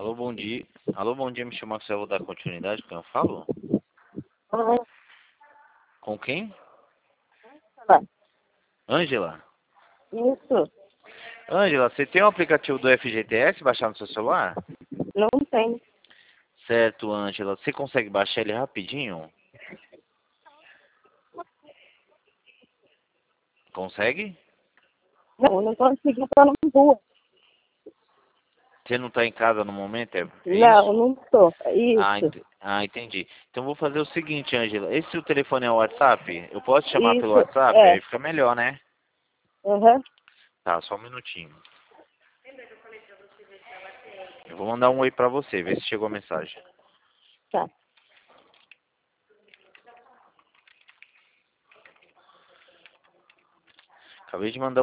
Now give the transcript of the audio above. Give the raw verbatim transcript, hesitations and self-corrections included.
Alô, bom dia. Alô, bom dia, me chama que eu vou dar continuidade com quem eu falo? Uhum. Com quem? Tá. Ângela. Isso. Ângela, você tem o aplicativo do F G T S baixado no seu celular? Não tem. Certo, Ângela. Você consegue baixar ele rapidinho? Consegue? Não, não consegui, estar na rua. Você não está em casa no momento, é, é Não, isso? não estou. Ah, Isso. ent- ah, entendi. Então vou fazer o seguinte, Ângela. Esse seu telefone é o WhatsApp? Eu posso te chamar pelo Isso. WhatsApp? É. Aí fica melhor, né? Uhum. Tá, só um minutinho. Eu vou mandar um oi pra você, ver se chegou a mensagem. Tá. Acabei de mandar